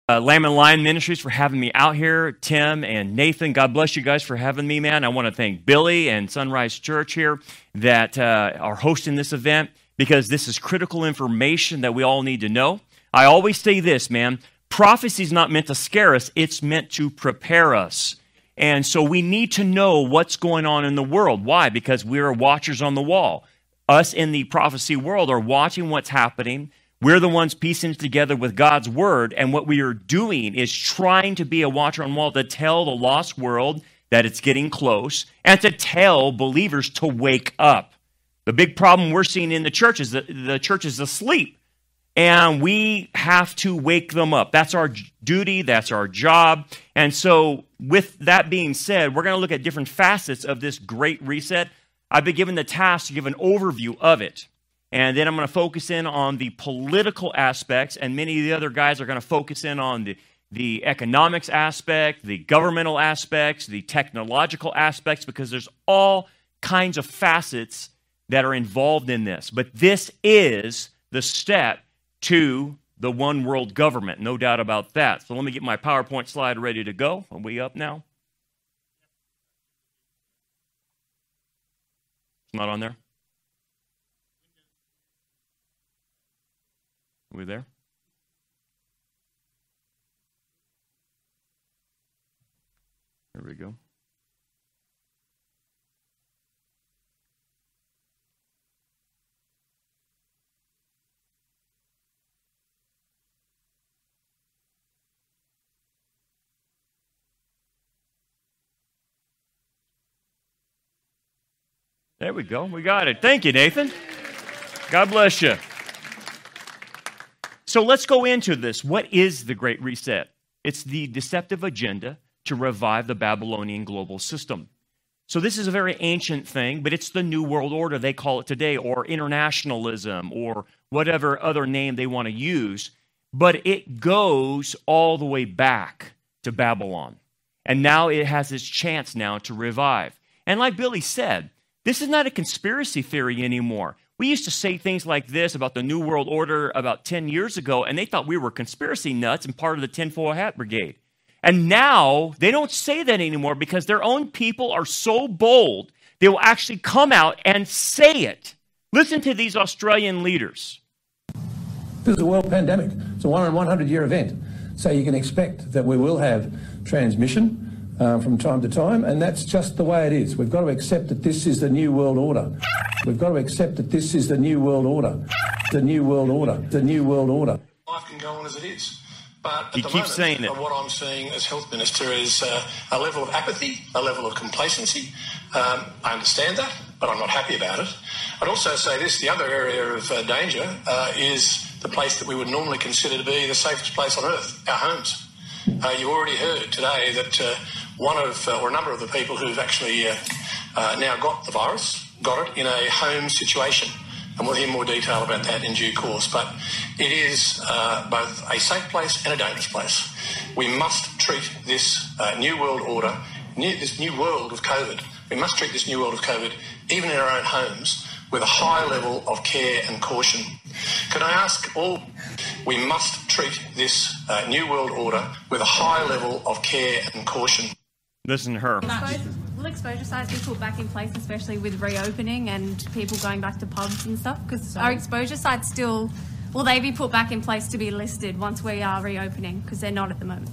Lamb and Lion Ministries for having me out here. Tim and Nathan, God bless you guys for having me, man. I want to thank Billy and Sunrise Church here that are hosting this event because this is critical information that we all need to know. I always say this, man. Prophecy is not meant to scare us. It's meant to prepare us. And so we need to know what's going on in the world. Why? Because we are watchers on the wall. Us in the prophecy world are watching what's happening. We're the ones piecing it together with God's word, and what we are doing is trying to be a watcher on the wall to tell the lost world that it's getting close, and to tell believers to wake up. The big problem we're seeing in the church is that the church is asleep, and we have to wake them up. That's our duty, that's our job. And so with that being said, we're going to look at different facets of this great reset. I've been given the task to give an overview of it. And then I'm going to focus in on the political aspects, and many of the other guys are going to focus in on the economics aspect, the governmental aspects, the technological aspects, because there's all kinds of facets that are involved in this. But this is the step to the one world government, no doubt about that. So let me get my PowerPoint slide ready to go. Are we up now? It's not on there? Are we there? There we go. There we go. We got it. Thank you, Nathan. God bless you. So let's go into this. What is the Great Reset? It's the deceptive agenda to revive the Babylonian global system. So this is a very ancient thing, but it's the New World Order, they call it today, or internationalism, or whatever other name they want to use. But it goes all the way back to Babylon. And now it has its chance now to revive. And like Billy said, this is not a conspiracy theory anymore. We used to say things like this about the New World Order about 10 years ago, and they thought we were conspiracy nuts and part of the tinfoil hat brigade. And now they don't say that anymore because their own people are so bold, they will actually come out and say it. Listen to these Australian leaders. This is a world pandemic. It's a 1 in 100 year event. So you can expect that we will have transmission from time to time, and that's just the way it is. We've got to accept that this is the new world order. We've got to accept that this is the new world order. The new world order. The new world order. Life can go on as it is. But he keeps saying it. What I'm seeing as health minister is a level of apathy, a level of complacency. I understand that, but I'm not happy about it. I'd also say this, the other area of danger is the place that we would normally consider to be the safest place on earth, our homes. You already heard today that a number of the people who've actually now got the virus got it in a home situation. And we'll hear more detail about that in due course. But it is both a safe place and a dangerous place. We must treat this new world order, this new world of COVID, we must treat this new world of COVID, even in our own homes, with a high level of care and caution. Can I ask all, we must treat this new world order with a high level of care and caution. Listen to her. Will exposure sites be put back in place, especially with reopening and people going back to pubs and stuff? Because our exposure sites still, will they be put back in place to be listed once we are reopening? Because they're not at the moment.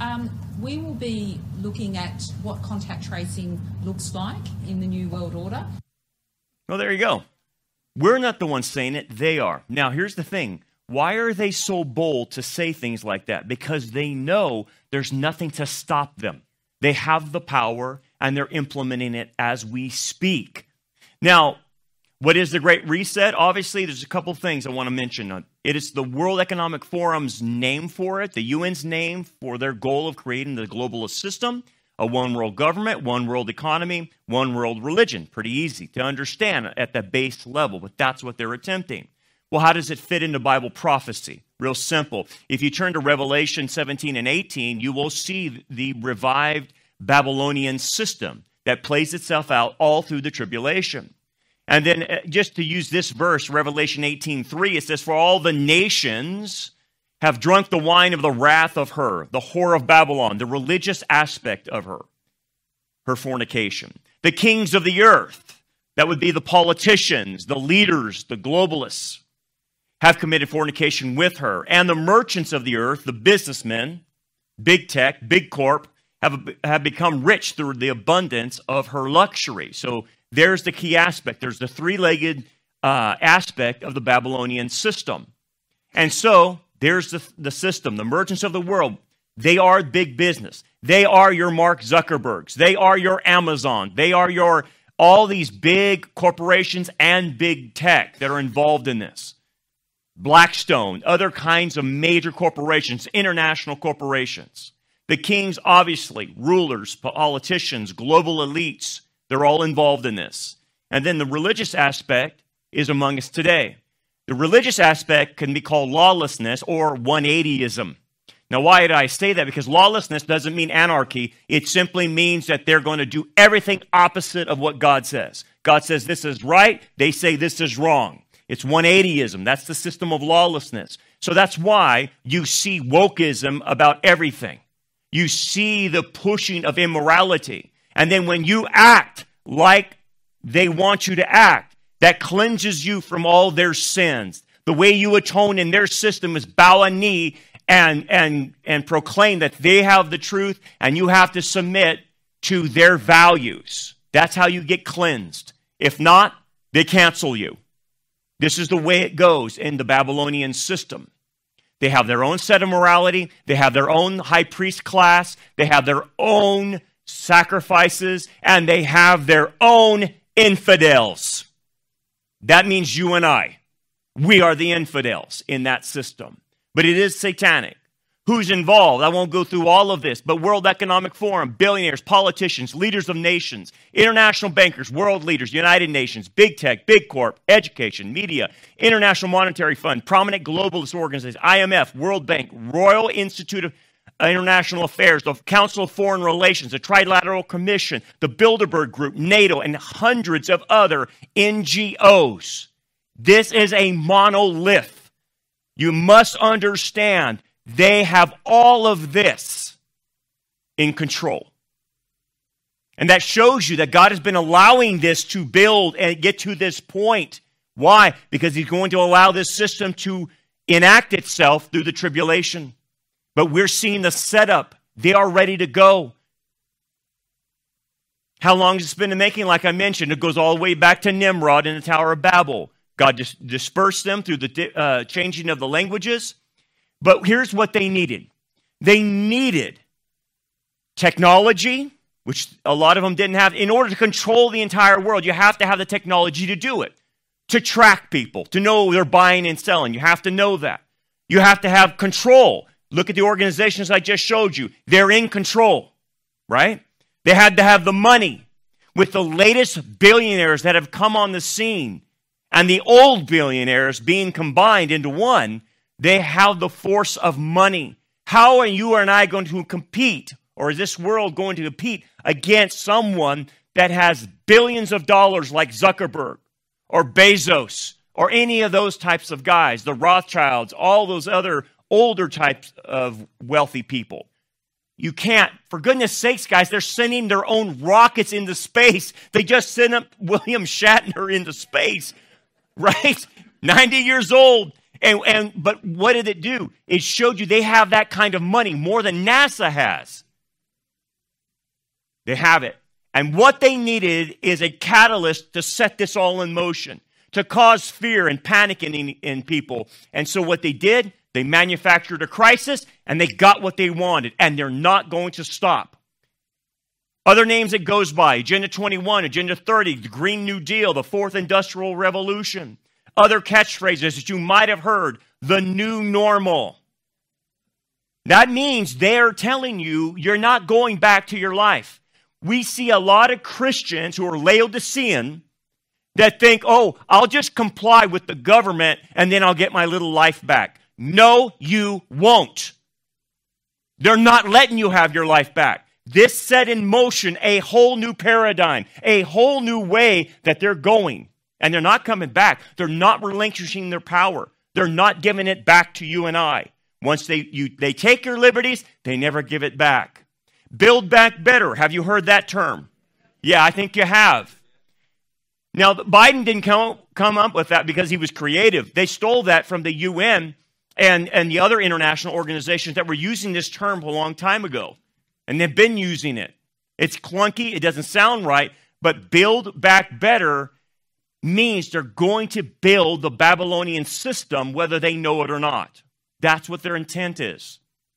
We will be looking at what contact tracing looks like in the New World Order. Well, there you go. We're not the ones saying it, they are. Now, here's the thing. Why are they so bold to say things like that? Because they know there's nothing to stop them. They have the power, and they're implementing it as we speak. Now, what is the Great Reset? Obviously, there's a couple things I want to mention. It is the World Economic Forum's name for it, the UN's name for their goal of creating the globalist system, a one world government, one world economy, one world religion. Pretty easy to understand at the base level, but that's what they're attempting. Well, how does it fit into Bible prophecy? Real simple. If you turn to Revelation 17 and 18, you will see the revived Babylonian system that plays itself out all through the tribulation. And then just to use this verse, Revelation 18:3, it says, "For all the nations have drunk the wine of the wrath of her, the whore of Babylon, the religious aspect of her fornication. The kings of the earth, that would be the politicians, the leaders, the globalists, have committed fornication with her. And the merchants of the earth, the businessmen, big tech, big corp, have become rich through the abundance of her luxury. So there's the key aspect. There's the three-legged aspect of the Babylonian system. And so there's the system. The merchants of the world, they are big business. They are your Mark Zuckerbergs. They are your Amazon. They are all these big corporations and big tech that are involved in this. Blackstone, other kinds of major corporations, international corporations. The kings, obviously, rulers, politicians, global elites, they're all involved in this. And then the religious aspect is among us today. The religious aspect can be called lawlessness or 180ism. Now, why did I say that? Because lawlessness doesn't mean anarchy. It simply means that they're going to do everything opposite of what God says. God says this is right. They say this is wrong. It's 180ism. That's the system of lawlessness. So that's why you see wokeism about everything. You see the pushing of immorality. And then when you act like they want you to act, that cleanses you from all their sins. The way you atone in their system is bow a knee and proclaim that they have the truth and you have to submit to their values. That's how you get cleansed. If not, they cancel you. This is the way it goes in the Babylonian system. They have their own set of morality. They have their own high priest class. They have their own sacrifices. And they have their own infidels. That means you and I. We are the infidels in that system. But it is satanic. Who's involved? I won't go through all of this, but World Economic Forum, billionaires, politicians, leaders of nations, international bankers, world leaders, United Nations, big tech, big corp, education, media, International Monetary Fund, prominent globalist organizations, IMF, World Bank, Royal Institute of International Affairs, the Council of Foreign Relations, the Trilateral Commission, the Bilderberg Group, NATO, and hundreds of other NGOs. This is a monolith. You must understand they have all of this in control. And that shows you that God has been allowing this to build and get to this point. Why? Because He's going to allow this system to enact itself through the tribulation. But we're seeing the setup. They are ready to go. How long has it been in making? Like I mentioned, it goes all the way back to Nimrod in the Tower of Babel. God just dispersed them through the changing of the languages. But here's what they needed. They needed technology, which a lot of them didn't have. In order to control the entire world, you have to have the technology to do it. To track people, to know they're buying and selling. You have to know that. You have to have control. Look at the organizations I just showed you. They're in control, right? They had to have the money. With the latest billionaires that have come on the scene and the old billionaires being combined into one, they have the force of money. How are you and I going to compete, or is this world going to compete against someone that has billions of dollars like Zuckerberg or Bezos or any of those types of guys, the Rothschilds, all those other older types of wealthy people? You can't. For goodness sakes, guys, they're sending their own rockets into space. They just sent up William Shatner into space, right? 90 years old. But what did it do? It showed you they have that kind of money, more than NASA has. They have it. And what they needed is a catalyst to set this all in motion, to cause fear and panic in people. And so what they did, they manufactured a crisis, and they got what they wanted, and they're not going to stop. Other names it goes by: Agenda 21, Agenda 30, the Green New Deal, the Fourth Industrial Revolution. Other catchphrases that you might have heard: the new normal. That means they're telling you you're not going back to your life. We see a lot of Christians who are Laodicean that think, oh, I'll just comply with the government and then I'll get my little life back. No, you won't. They're not letting you have your life back. This set in motion a whole new paradigm, a whole new way that they're going. And they're not coming back. They're not relinquishing their power. They're not giving it back to you and I. Once they take your liberties, they never give it back. Build back better. Have you heard that term? Yeah, I think you have. Now, Biden didn't come up with that because he was creative. They stole that from the UN and the other international organizations that were using this term a long time ago. And they've been using it. It's clunky. It doesn't sound right. But build back better means they're going to build the Babylonian system whether they know it or not. That's what their intent is.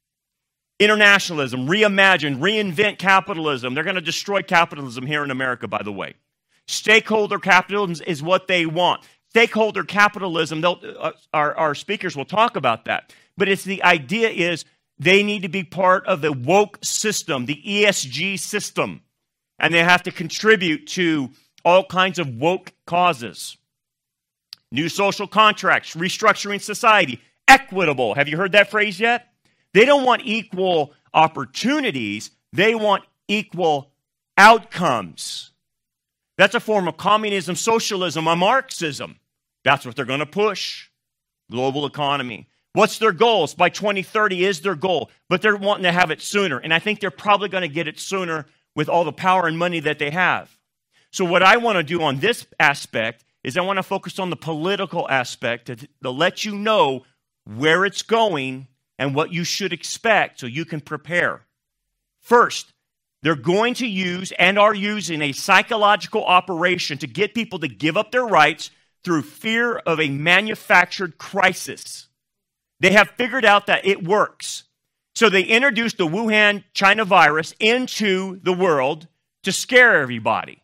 Internationalism, reimagine, reinvent capitalism. They're going to destroy capitalism here in America, by the way. Stakeholder capitalism is what they want. Stakeholder capitalism, our speakers will talk about that. But it's the idea is they need to be part of the woke system, the ESG system. And they have to contribute to all kinds of woke causes. New social contracts, restructuring society, equitable. Have you heard that phrase yet? They don't want equal opportunities. They want equal outcomes. That's a form of communism, socialism, or Marxism. That's what they're going to push. Global economy. What's their goals? By 2030 is their goal, but they're wanting to have it sooner. And I think they're probably going to get it sooner with all the power and money that they have. So what I want to do on this aspect is I want to focus on the political aspect to let you know where it's going and what you should expect so you can prepare. First, they're going to use and are using a psychological operation to get people to give up their rights through fear of a manufactured crisis. They have figured out that it works. So they introduced the Wuhan China virus into the world to scare everybody.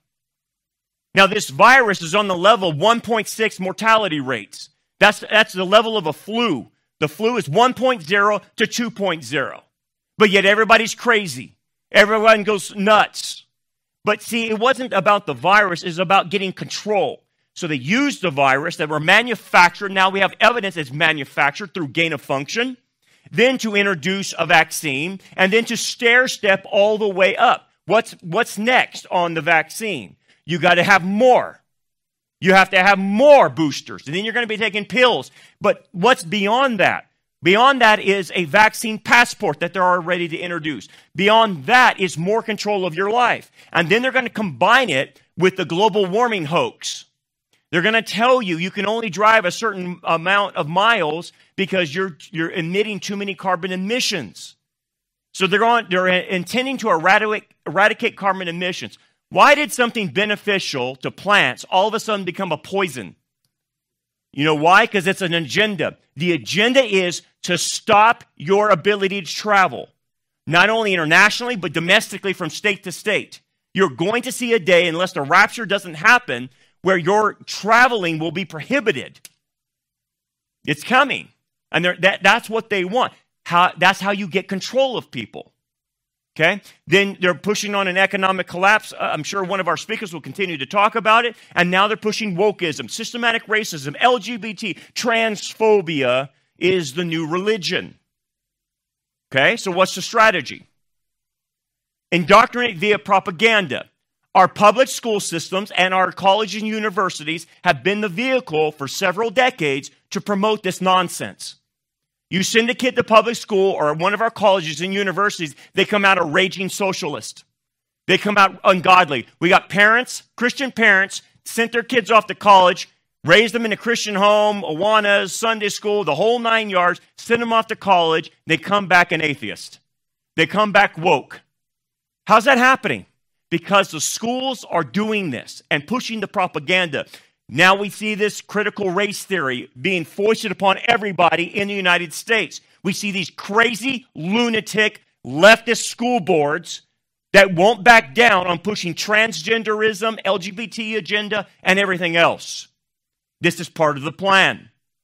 Now, this virus is on the level of 1.6 mortality rates. That's the level of a flu. The flu is 1.0 to 2.0. But yet everybody's crazy. Everyone goes nuts. But see, it wasn't about the virus. It's about getting control. So they used the virus that were manufactured. Now we have evidence it's manufactured through gain of function. Then to introduce a vaccine. And then to stair-step all the way up. What's next on the vaccine? You got to have more. You have to have more boosters. And then you're going to be taking pills. But what's beyond that? Beyond that is a vaccine passport that they're ready to introduce. Beyond that is more control of your life. And then they're going to combine it with the global warming hoax. They're going to tell you you can only drive a certain amount of miles because you're emitting too many carbon emissions. So they're intending to eradicate carbon emissions. Why did something beneficial to plants all of a sudden become a poison? You know why? Because it's an agenda. The agenda is to stop your ability to travel, not only internationally, but domestically from state to state. You're going to see a day, unless the rapture doesn't happen, where your traveling will be prohibited. It's coming. And that's what they want. That's how you get control of people. Okay? Then they're pushing on an economic collapse. I'm sure one of our speakers will continue to talk about it. And now they're pushing wokeism, systematic racism, LGBT, transphobia is the new religion. Okay? So what's the strategy? Indoctrinate via propaganda. Our public school systems and our colleges and universities have been the vehicle for several decades to promote this nonsense. You send a kid to public school or one of our colleges and universities, they come out a raging socialist. They come out ungodly. We got parents, Christian parents, sent their kids off to college, raised them in a Christian home, Awanas, Sunday school, the whole 9 yards, send them off to college. They come back an atheist. They come back woke. How's that happening? Because the schools are doing this and pushing the propaganda. Now we see this critical race theory being foisted upon everybody in the United States. We see these crazy, lunatic, leftist school boards that won't back down on pushing transgenderism, LGBT agenda, and everything else. This is part of the plan.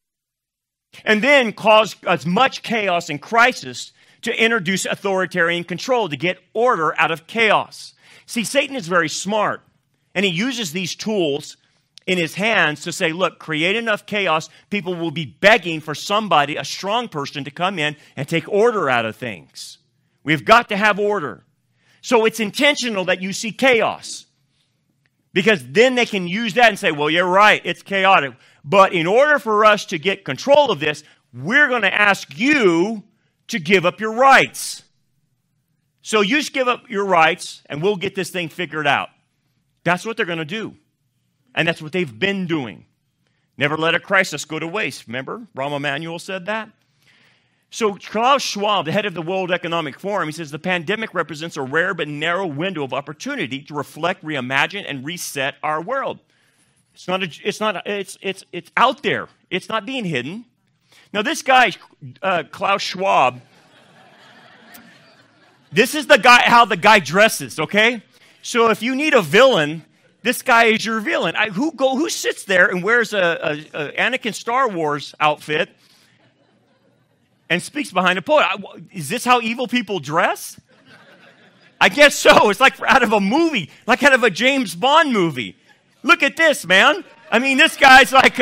And then cause as much chaos and crisis to introduce authoritarian control, to get order out of chaos. See, Satan is very smart, and he uses these tools in his hands to say, look, create enough chaos, people will be begging for somebody, a strong person, to come in and take order out of things. We've got to have order. So it's intentional that you see chaos, because then they can use that and say, well, you're right, it's chaotic. But in order for us to get control of this, we're going to ask you to give up your rights. So you just give up your rights, and we'll get this thing figured out. That's what they're going to do. And that's what they've been doing. Never let a crisis go to waste. Remember? Rahm Emanuel said that. So Klaus Schwab, the head of the World Economic Forum, he says the pandemic represents a rare but narrow window of opportunity to reflect, reimagine, and reset our world. It's out there. It's not being hidden. Now this guy, Klaus Schwab, this is the guy, how the guy dresses, okay? So if you need a villain, this guy is your villain. Who sits there and wears a Anakin Star Wars outfit and speaks behind a podium? Is this how evil people dress? I guess so. It's like out of a movie, like out of a James Bond movie. Look at this, man. I mean, this guy's like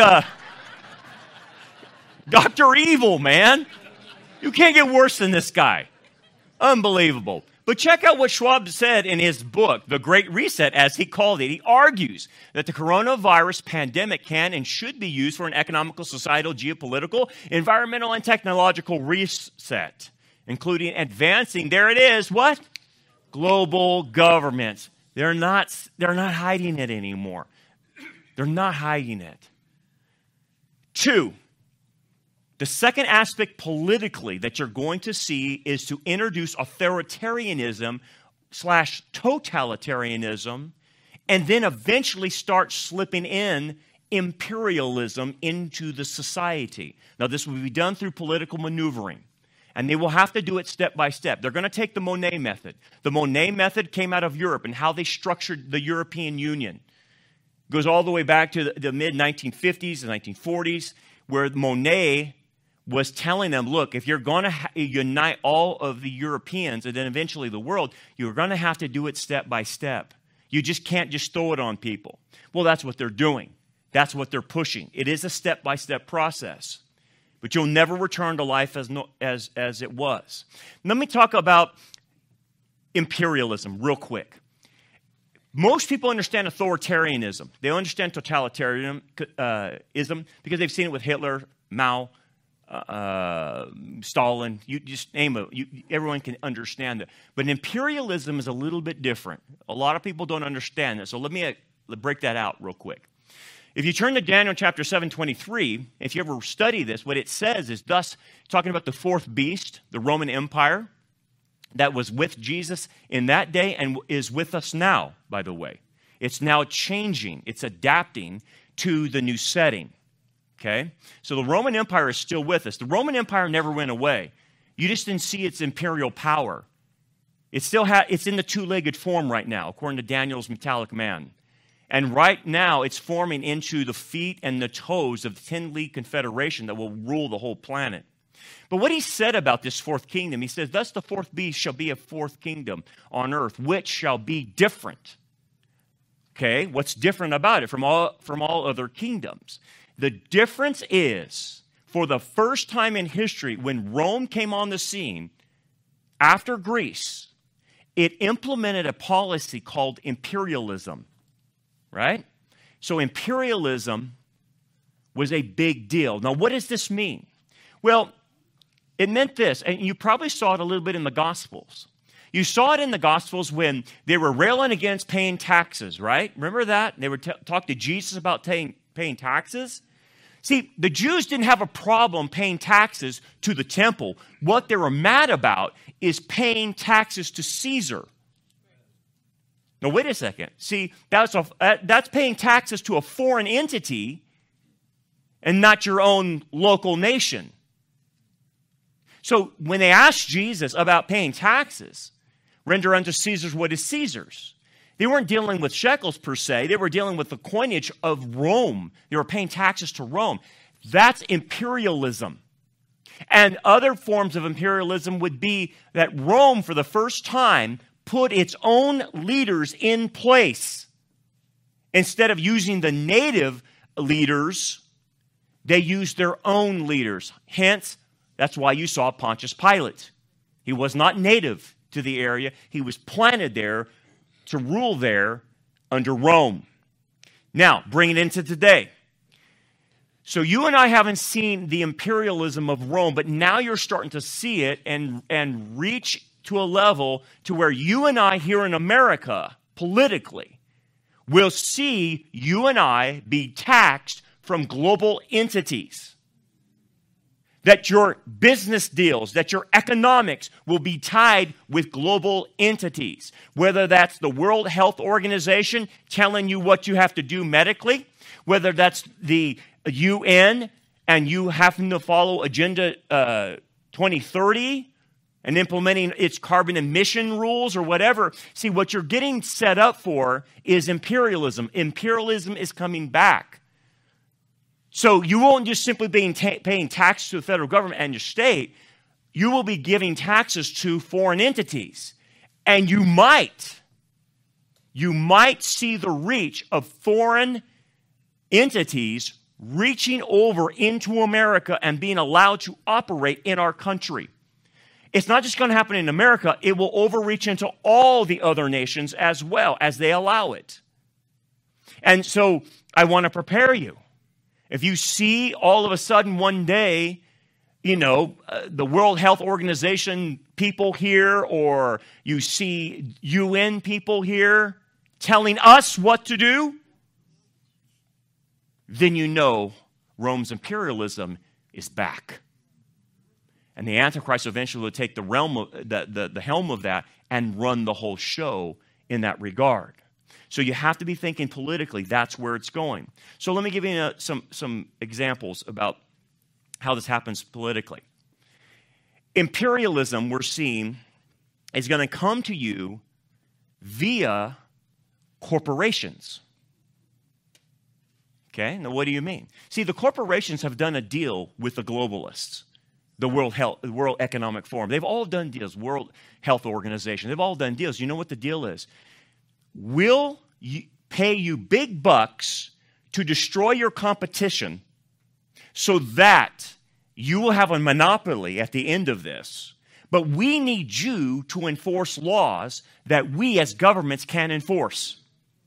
Dr. Evil, man. You can't get worse than this guy. Unbelievable. But check out what Schwab said in his book, The Great Reset, as he called it. He argues that the coronavirus pandemic can and should be used for an economical, societal, geopolitical, environmental, and technological reset, including advancing, there it is, what? Global governments. They're not hiding it anymore. They're not hiding it. 2, the second aspect politically that you're going to see is to introduce authoritarianism / totalitarianism, and then eventually start slipping in imperialism into the society. Now, this will be done through political maneuvering, and they will have to do it step by step. They're going to take the Monnet method. The Monnet method came out of Europe and how they structured the European Union. It goes all the way back to the mid-1950s and 1940s, where Monnet was telling them, look, if you're going to unite all of the Europeans and then eventually the world, you're going to have to do it step by step. You just can't just throw it on people. Well, that's what they're doing. That's what they're pushing. It is a step-by-step process. But you'll never return to life as it was. Let me talk about imperialism real quick. Most people understand authoritarianism. They understand totalitarianism because they've seen it with Hitler, Mao, Stalin, you just name it. Everyone can understand it. But imperialism is a little bit different. A lot of people don't understand it. So let me break that out real quick. If you turn to Daniel chapter 7:23, if you ever study this, what it says is thus talking about the fourth beast, the Roman Empire, that was with Jesus in that day and is with us now, by the way. It's now changing. It's adapting to the new setting. Okay? So the Roman Empire is still with us. The Roman Empire never went away. You just didn't see its imperial power. It's in the two-legged form right now, according to Daniel's metallic man. And right now, it's forming into the feet and the toes of the 10-league confederation that will rule the whole planet. But what he said about this fourth kingdom, he says, thus the fourth beast shall be a fourth kingdom on earth, which shall be different. Okay? What's different about it from all other kingdoms? The difference is, for the first time in history, when Rome came on the scene, after Greece, it implemented a policy called imperialism, right? So imperialism was a big deal. Now, what does this mean? Well, it meant this, and you probably saw it a little bit in the Gospels. You saw it in the Gospels when they were railing against paying taxes, right? Remember that? They would talk to Jesus about paying taxes. See, the Jews didn't have a problem paying taxes to the temple. What they were mad about is paying taxes to Caesar. Now, wait a second. See, that's paying taxes to a foreign entity and not your own local nation. So when they asked Jesus about paying taxes, render unto Caesar's what is Caesar's. They weren't dealing with shekels per se. They were dealing with the coinage of Rome. They were paying taxes to Rome. That's imperialism. And other forms of imperialism would be that Rome, for the first time, put its own leaders in place. Instead of using the native leaders, they used their own leaders. Hence, that's why you saw Pontius Pilate. He was not native to the area. He was planted there to rule there under Rome. Now, bring it into today. So you and I haven't seen the imperialism of Rome, but now you're starting to see it and reach to a level to where you and I here in America, politically, will see you and I be taxed from global entities. That your business deals, that your economics will be tied with global entities. Whether that's the World Health Organization telling you what you have to do medically, whether that's the UN and you having to follow Agenda 2030 and implementing its carbon emission rules or whatever. See, what you're getting set up for is imperialism. Imperialism is coming back. So you won't just simply be paying tax to the federal government and your state. You will be giving taxes to foreign entities. And you might see the reach of foreign entities reaching over into America and being allowed to operate in our country. It's not just going to happen in America. It will overreach into all the other nations as well as they allow it. And so I want to prepare you. If you see all of a sudden one day, the World Health Organization people here, or you see UN people here telling us what to do, then you know Rome's imperialism is back. And the Antichrist eventually will take the helm of that and run the whole show in that regard. So you have to be thinking politically. That's where it's going. So let me give you some examples about how this happens politically. Imperialism, we're seeing, is going to come to you via corporations. Okay, now what do you mean? See, the corporations have done a deal with the globalists, the World Economic Forum. They've all done deals, World Health Organization. They've all done deals. You know what the deal is? We'll pay you big bucks to destroy your competition so that you will have a monopoly at the end of this. But we need you to enforce laws that we as governments can enforce.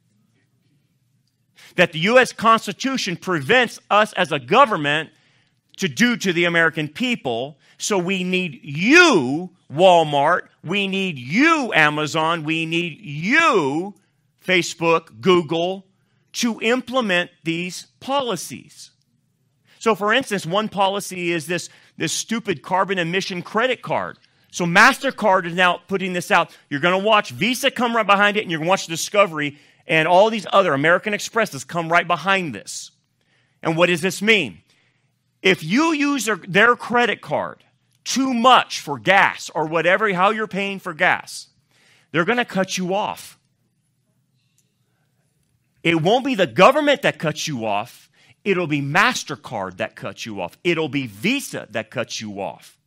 That the U.S. Constitution prevents us as a government to do to the American people. So we need you, Walmart. We need you, Amazon. We need you, Facebook, Google, to implement these policies. So, for instance, one policy is this stupid carbon emission credit card. So MasterCard is now putting this out. You're going to watch Visa come right behind it, and you're going to watch Discovery and all these other American Expresses come right behind this. And what does this mean? If you use their credit card too much for gas or whatever, how you're paying for gas, they're going to cut you off. It won't be the government that cuts you off. It'll be MasterCard that cuts you off. It'll be Visa that cuts you off.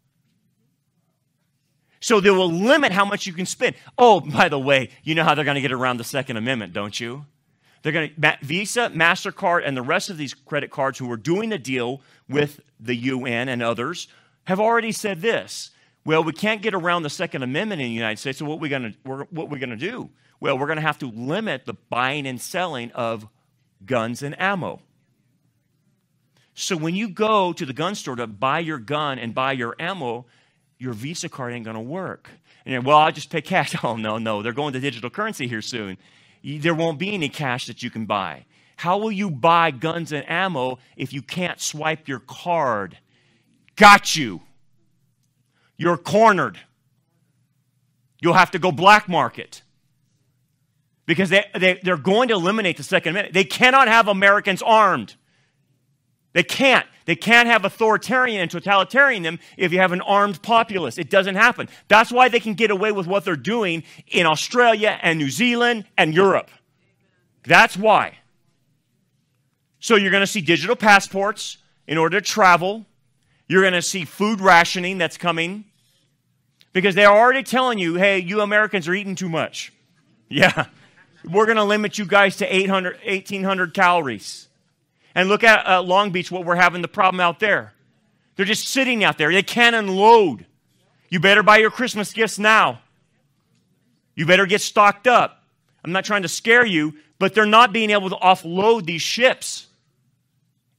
So they will limit how much you can spend. Oh, by the way, you know how they're going to get around the Second Amendment, don't you? They're going to Visa, MasterCard, and the rest of these credit cards who are doing the deal with the UN and others have already said this. Well, we can't get around the Second Amendment in the United States, so what are we going to do? Well, we're going to have to limit the buying and selling of guns and ammo. So when you go to the gun store to buy your gun and buy your ammo, your Visa card ain't going to work. And you're, well, I'll just pay cash. Oh, no. They're going to digital currency here soon. There won't be any cash that you can buy. How will you buy guns and ammo if you can't swipe your card? Got you. You're cornered. You'll have to go black market. Because they're going to eliminate the Second Amendment. They cannot have Americans armed. They can't. They can't have authoritarian and totalitarianism if you have an armed populace. It doesn't happen. That's why they can get away with what they're doing in Australia and New Zealand and Europe. That's why. So you're going to see digital passports in order to travel. You're going to see food rationing that's coming. Because they're already telling you, hey, you Americans are eating too much. Yeah. We're going to limit you guys to 1,800 calories. And look at Long Beach, what we're having the problem out there. They're just sitting out there. They can't unload. You better buy your Christmas gifts now. You better get stocked up. I'm not trying to scare you, but they're not being able to offload these ships.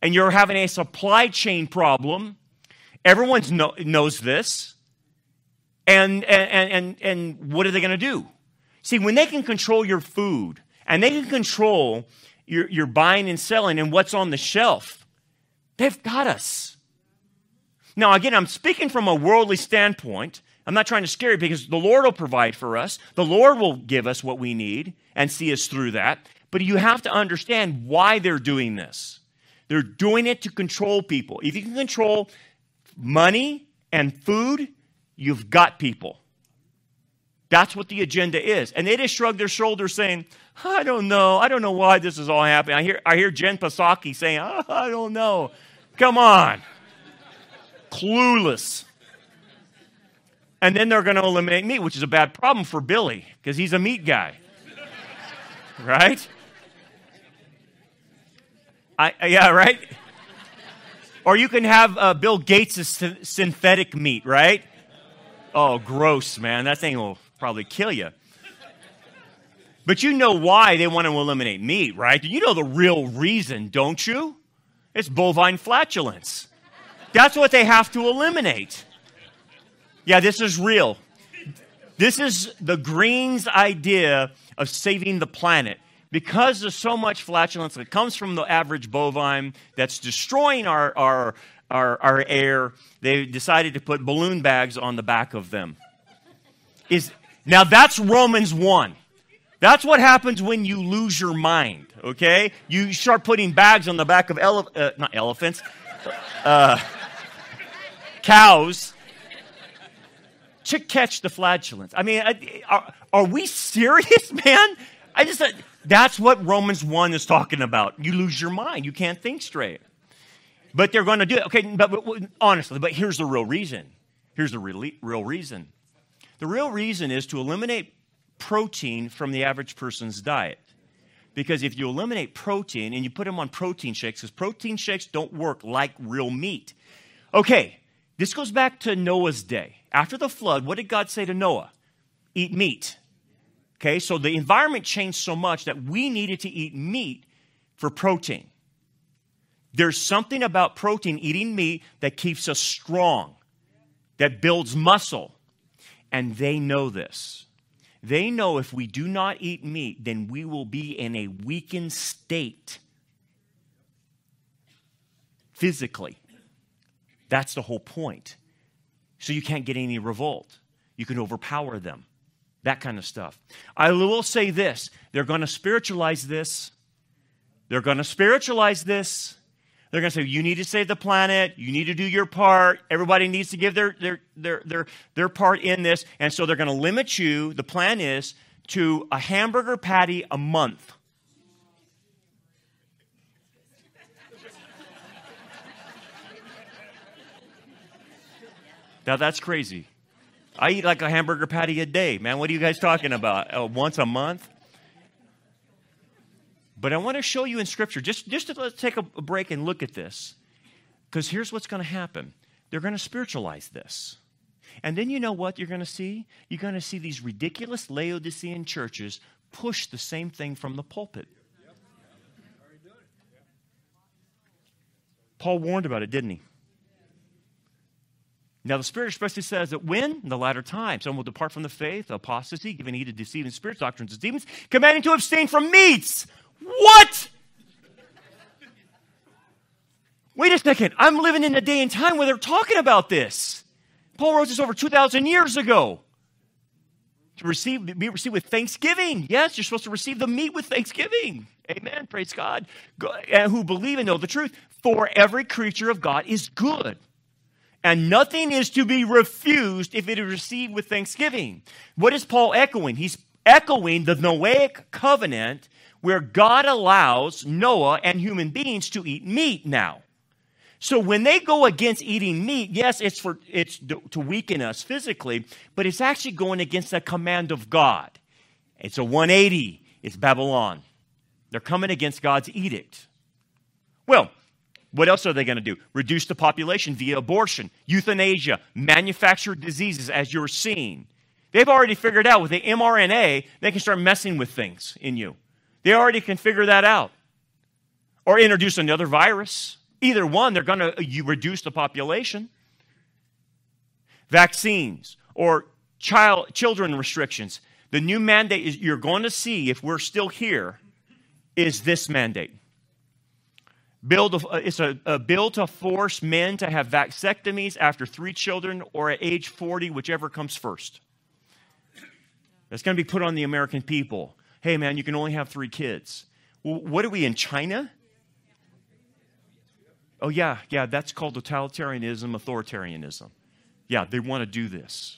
and you're having a supply chain problem. Everyone knows this. And what are they going to do? See, when they can control your food, and they can control your buying and selling and what's on the shelf, they've got us. Now, again, I'm speaking from a worldly standpoint. I'm not trying to scare you because the Lord will provide for us. The Lord will give us what we need and see us through that. But you have to understand why they're doing this. They're doing it to control people. If you can control money and food, you've got people. That's what the agenda is. And they just shrug their shoulders saying, I don't know. I don't know why this is all happening. I hear Jen Psaki saying, I don't know. Come on. Clueless. And then they're going to eliminate meat, which is a bad problem for Billy because he's a meat guy. Right? Yeah, right? Or you can have Bill Gates' synthetic meat, right? Oh, gross, man. That thing will probably kill you. But you know why they want to eliminate meat, right? You know the real reason, don't you? It's bovine flatulence. That's what they have to eliminate. Yeah, this is real. This is the Greens' idea of saving the planet. Because there's so much flatulence that comes from the average bovine that's destroying our air, they decided to put balloon bags on the back of them. Now that's Romans 1. That's what happens when you lose your mind, okay? You start putting bags on the back of not elephants, cows, to catch the flatulence. I mean, are we serious, man? That's what Romans 1 is talking about. You lose your mind. You can't think straight. But they're going to do it. Okay, but honestly, but here's the real reason. Here's the real reason. The real reason is to eliminate protein from the average person's diet. Because if you eliminate protein and you put them on protein shakes, because protein shakes don't work like real meat. Okay, this goes back to Noah's day. After the flood, what did God say to Noah? Eat meat. Okay, so the environment changed so much that we needed to eat meat for protein. There's something about protein, eating meat, that keeps us strong, that builds muscle. And they know this. They know if we do not eat meat, then we will be in a weakened state physically. That's the whole point. So you can't get any revolt. You can overpower them. That kind of stuff. I will say this. They're going to spiritualize this. They're going to spiritualize this. They're going to say, you need to save the planet. You need to do your part. Everybody needs to give their part in this. And so they're going to limit you, the plan is, to a hamburger patty a month. Now that's crazy. I eat like a hamburger patty a day, man. What are you guys talking about? Once a month? But I want to show you in Scripture, just to let's take a break and look at this. Because here's what's going to happen. They're going to spiritualize this. And then you know what you're going to see? You're going to see these ridiculous Laodicean churches push the same thing from the pulpit. Paul warned about it, didn't he? Now, the Spirit expressly says that when? In the latter time, some will depart from the faith, apostasy, giving heed to deceiving spirits, doctrines of demons, commanding to abstain from meats. What? Wait a second. I'm living in a day and time where they're talking about this. Paul wrote this over 2,000 years ago. To be received with thanksgiving. Yes, you're supposed to receive the meat with thanksgiving. Amen. Praise God. And who believe and know the truth. For every creature of God is good. And nothing is to be refused if it is received with thanksgiving. What is Paul echoing? He's echoing the Noahic covenant where God allows Noah and human beings to eat meat now. So when they go against eating meat, yes, it's to weaken us physically, but it's actually going against the command of God. It's a 180. It's Babylon. They're coming against God's edict. Well, what else are they going to do? Reduce the population via abortion, euthanasia, manufactured diseases, as you're seeing. They've already figured out with the mRNA, they can start messing with things in you. They already can figure that out. Or introduce another virus. Either one, they're going to reduce the population. Vaccines or children restrictions. The new mandate is you're going to see, if we're still here, is this mandate. It's a bill to force men to have vasectomies after 3 children or at age 40, whichever comes first. That's going to be put on the American people. Hey, man, you can only have 3 kids. Well, what are we, in China? Oh, yeah, that's called totalitarianism, authoritarianism. Yeah, they want to do this.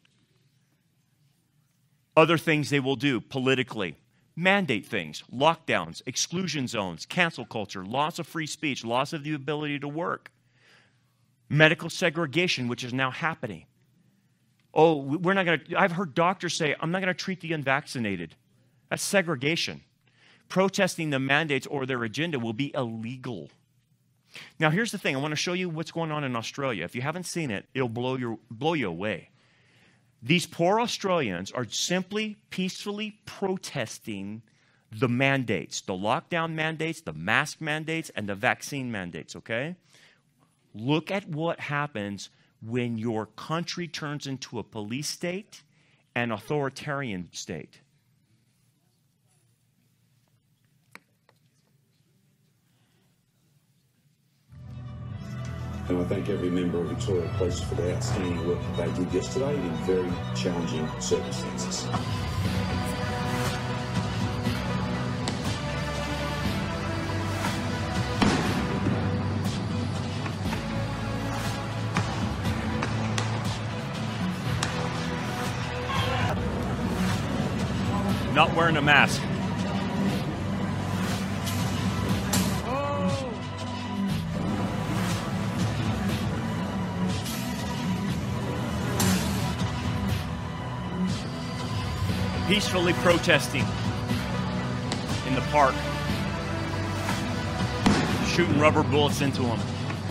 Other things they will do politically. Mandate things, lockdowns, exclusion zones, cancel culture, loss of free speech, loss of the ability to work. Medical segregation, which is now happening. Oh, we're not going to, I've heard doctors say, I'm not going to treat the unvaccinated. That's segregation. Protesting the mandates or their agenda will be illegal. Now, here's the thing. I want to show you what's going on in Australia. If you haven't seen it, it'll blow you away. These poor Australians are simply peacefully protesting the mandates, the lockdown mandates, the mask mandates, and the vaccine mandates, okay? Look at what happens when your country turns into a police state and authoritarian state. And I thank every member of Victoria Police for the outstanding work that they did yesterday in very challenging circumstances. Not wearing a mask. Peacefully protesting in the park, shooting rubber bullets into them.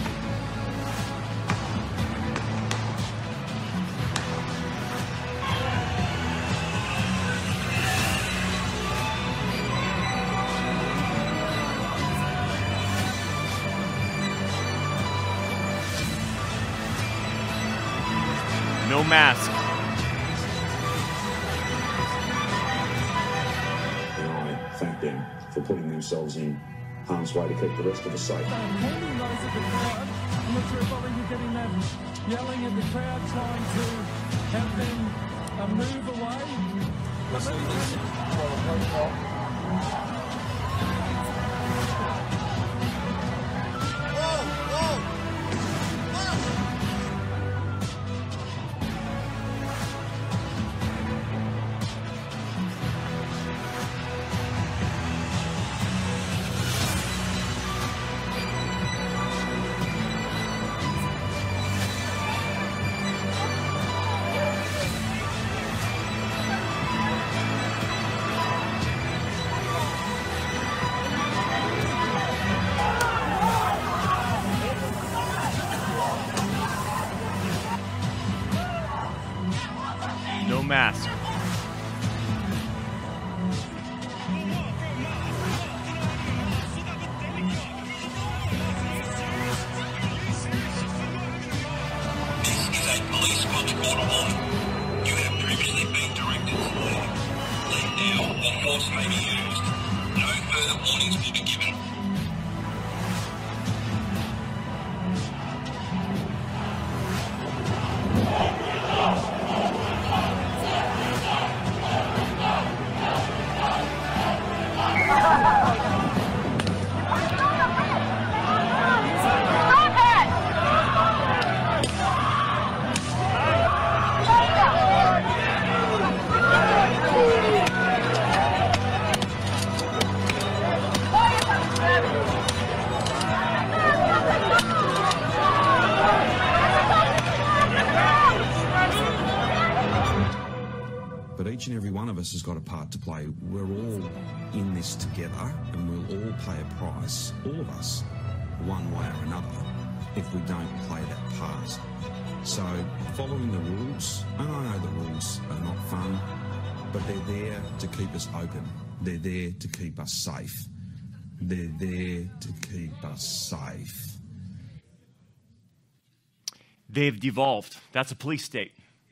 No mask. Thank them for putting themselves in harm's way to keep the rest of us safe. I'm holding those at the crowd. I'm not sure if all of you getting that, yelling at the crowd, trying to have them move away. No mask. But each and every one of us has got a part to play. We're all in this together, and we'll all pay a price, all of us, one way or another, if we don't play that part. So, following the rules, and I know the rules are not fun, but they're there to keep us open. They're there to keep us safe. They're there to keep us safe. They've devolved. That's a police state.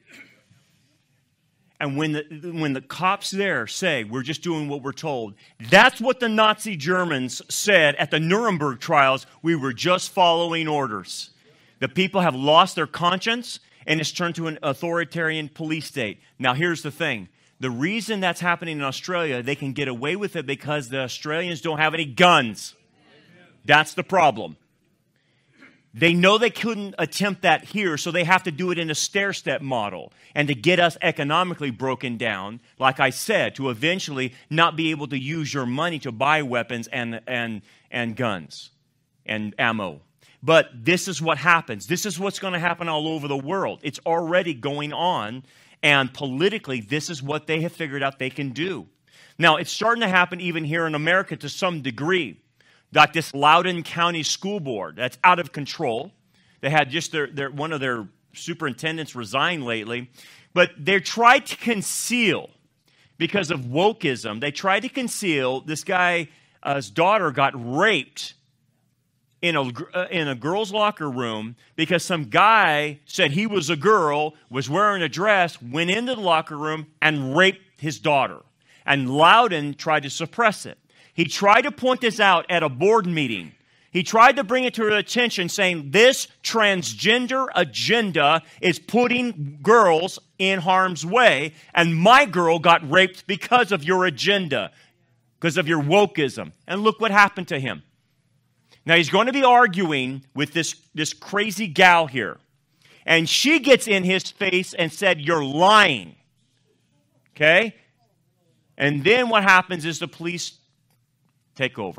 And when the cops there say, we're just doing what we're told, that's what the Nazi Germans said at the Nuremberg trials. We were just following orders. The people have lost their conscience, and it's turned to an authoritarian police state. Now, here's the thing. The reason that's happening in Australia, they can get away with it because the Australians don't have any guns. That's the problem. They know they couldn't attempt that here, so they have to do it in a stair-step model. And to get us economically broken down, like I said, to eventually not be able to use your money to buy weapons and guns and ammo. But this is what happens. This is what's going to happen all over the world. It's already going on, and politically, this is what they have figured out they can do. Now, it's starting to happen even here in America to some degree. Like this Loudoun County School Board, that's out of control. They had just one of their superintendents resign lately. But they tried to conceal, because of wokeism, they tried to conceal this guy's daughter got raped in a girl's locker room because some guy said he was a girl, was wearing a dress, went into the locker room and raped his daughter. And Loudoun tried to suppress it. He tried to point this out at a board meeting. He tried to bring it to her attention, saying this transgender agenda is putting girls in harm's way, and my girl got raped because of your agenda, because of your wokeism. And look what happened to him. Now, he's going to be arguing with this crazy gal here. And she gets in his face and said, you're lying. Okay? And then what happens is the police take over.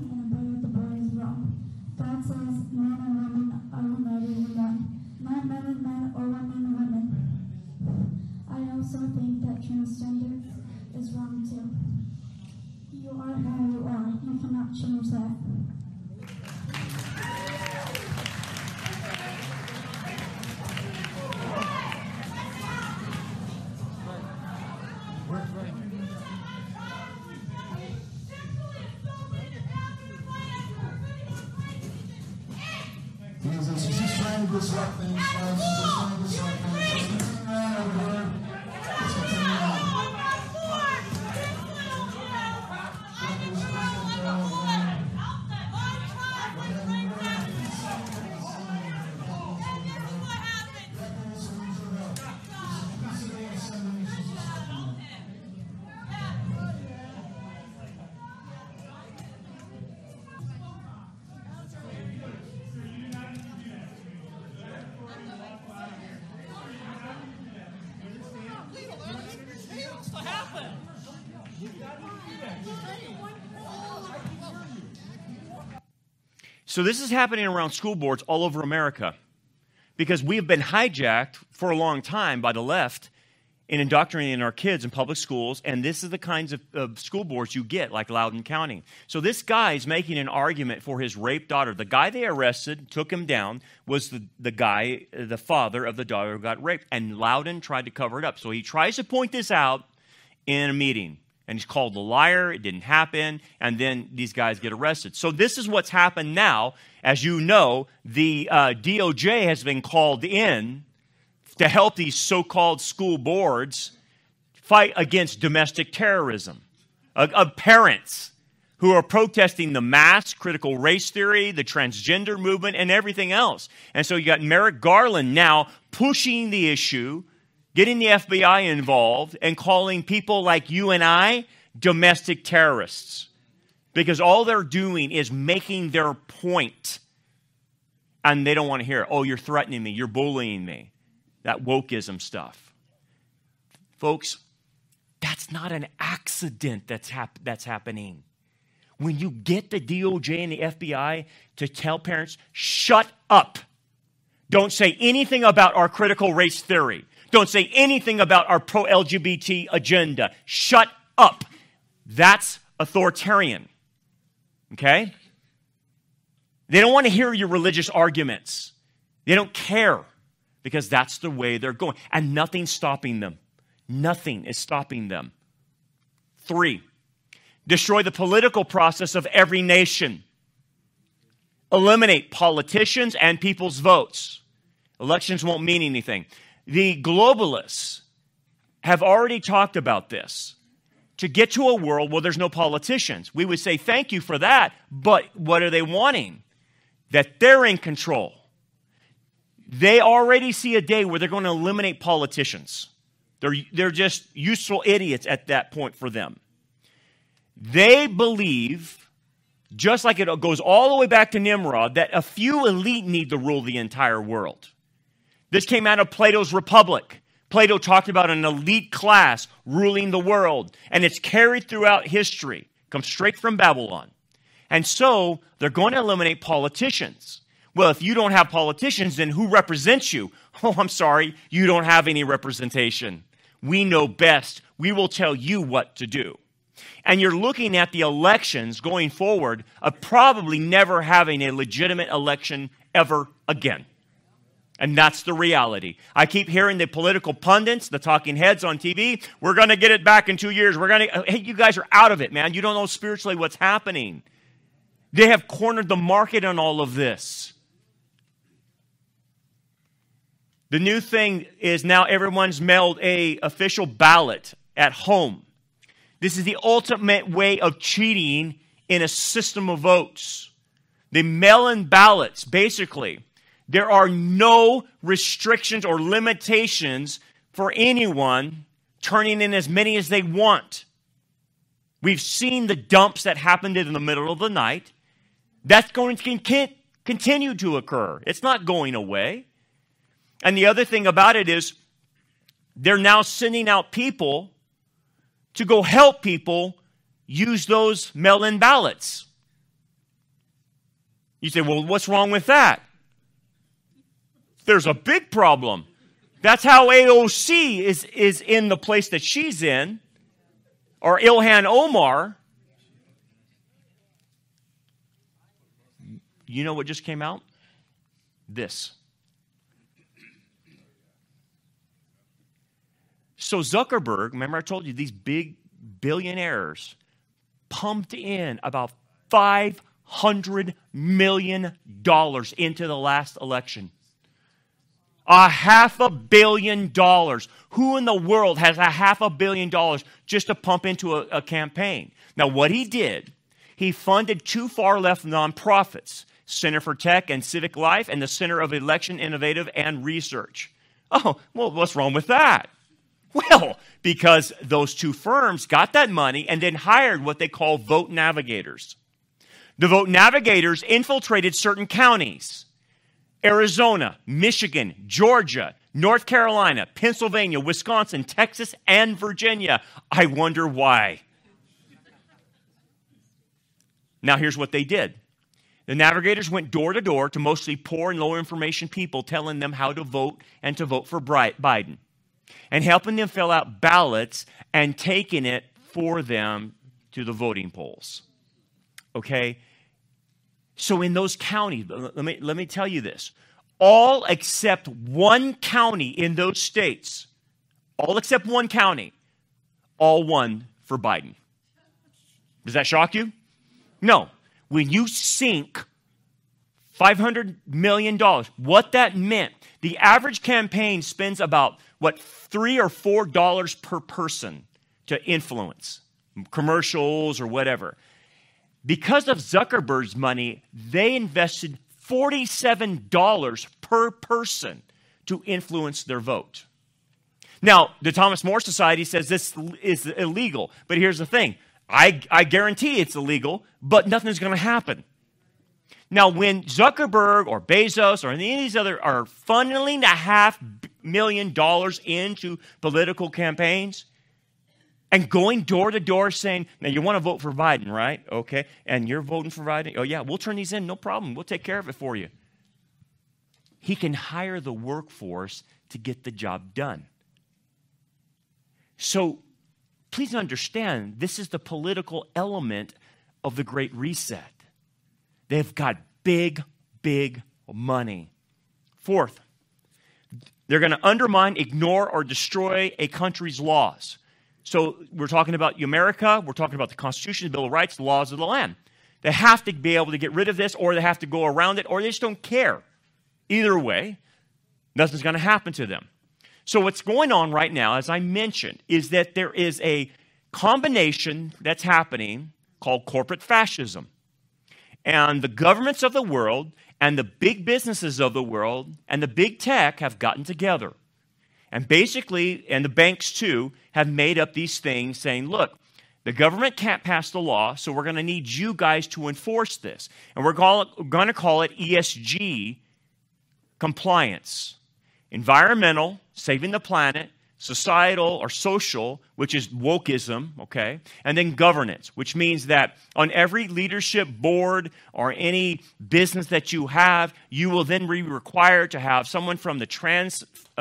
I also think that transgender is wrong too. You are who you are. You cannot change that. She's trying to disrupt things. She's trying to disrupt things. She's turning around over there. Let's continue on. So this is happening around school boards all over America because we have been hijacked for a long time by the left in indoctrinating our kids in public schools, and this is the kinds of school boards you get, like Loudoun County. So this guy is making an argument for his raped daughter. The guy they arrested, took him down, was the guy, the father of the daughter who got raped, and Loudoun tried to cover it up. So he tries to point this out in a meeting. And he's called a liar, it didn't happen, and then these guys get arrested. So this is what's happened now. As you know, the DOJ has been called in to help these so-called school boards fight against domestic terrorism of parents who are protesting the mass critical race theory, the transgender movement, and everything else. And so you got Merrick Garland now pushing the issue, getting the FBI involved, and calling people like you and I domestic terrorists. Because all they're doing is making their point. And they don't want to hear it. Oh, you're threatening me. You're bullying me. That wokeism stuff. Folks, that's not an accident that's happening. When you get the DOJ and the FBI to tell parents, shut up. Don't say anything about our critical race theory. Don't say anything about our pro-LGBT agenda. Shut up. That's authoritarian. Okay? They don't want to hear your religious arguments. They don't care because that's the way they're going. And nothing's stopping them. Nothing is stopping them. 3, destroy the political process of every nation. Eliminate politicians and people's votes. Elections won't mean anything. The globalists have already talked about this. To get to a world where there's no politicians. We would say thank you for that, but what are they wanting? That they're in control. They already see a day where they're going to eliminate politicians. They're just useful idiots at that point for them. They believe, just like it goes all the way back to Nimrod, that a few elite need to rule the entire world. This came out of Plato's Republic. Plato talked about an elite class ruling the world, and it's carried throughout history. Comes straight from Babylon. And so, they're going to eliminate politicians. Well, if you don't have politicians, then who represents you? Oh, I'm sorry, you don't have any representation. We know best. We will tell you what to do. And you're looking at the elections going forward of probably never having a legitimate election ever again. And that's the reality. I keep hearing the political pundits, the talking heads on TV, we're going to get it back in 2 years. Hey, you guys are out of it, man. You don't know spiritually what's happening. They have cornered the market on all of this. The new thing is now everyone's mailed an official ballot at home. This is the ultimate way of cheating in a system of votes. The mail-in ballots, basically, there are no restrictions or limitations for anyone turning in as many as they want. We've seen the dumps that happened in the middle of the night. That's going to continue to occur. It's not going away. And the other thing about it is they're now sending out people to go help people use those mail-in ballots. You say, well, what's wrong with that? There's a big problem. That's how AOC is in the place that she's in, or Ilhan Omar. You know what just came out? This. So Zuckerberg, remember I told you, these big billionaires pumped in about $500 million into the last election. $500 million. Who in the world has $500 million just to pump into a campaign? Now, what he did, he funded two far-left nonprofits, Center for Tech and Civic Life, and the Center of Election Innovative and Research. Oh, well, what's wrong with that? Well, because those two firms got that money and then hired what they call vote navigators. The vote navigators infiltrated certain counties. Arizona, Michigan, Georgia, North Carolina, Pennsylvania, Wisconsin, Texas, and Virginia. I wonder why. Now, here's what they did. The navigators went door to door to mostly poor and low information people, telling them how to vote and to vote for Biden, and helping them fill out ballots and taking it for them to the voting polls. Okay? So in those counties, let me tell you this. All except one county in those states, all except one county, all won for Biden. Does that shock you? No. When you sink $500 million, what that meant, the average campaign spends about, $3 or $4 per person to influence, commercials or whatever. Because of Zuckerberg's money, they invested $47 per person to influence their vote. Now, the Thomas More Society says this is illegal, but here's the thing. I guarantee it's illegal, but nothing's going to happen. Now, when Zuckerberg or Bezos or any of these other are funneling $500,000 into political campaigns and going door to door saying, now you want to vote for Biden, right? Okay. And you're voting for Biden? Oh, yeah, we'll turn these in. No problem. We'll take care of it for you. He can hire the workforce to get the job done. So please understand, this is the political element of the Great Reset. They've got big, big money. Fourth, they're going to undermine, ignore, or destroy a country's laws. So we're talking about America, we're talking about the Constitution, the Bill of Rights, the laws of the land. They have to be able to get rid of this, or they have to go around it, or they just don't care. Either way, Nothing's going to happen to them. So what's going on right now, as I mentioned, is that there is a combination that's happening called corporate fascism. And the governments of the world and the big businesses of the world and the big tech have gotten together. And basically, and the banks too, have made up these things saying, look, the government can't pass the law, so we're going to need you guys to enforce this. And we're going to call it ESG compliance. Environmental, saving the planet, societal or social, which is wokeism, okay? And then governance, which means that on every leadership board or any business that you have, you will then be required to have someone from the trans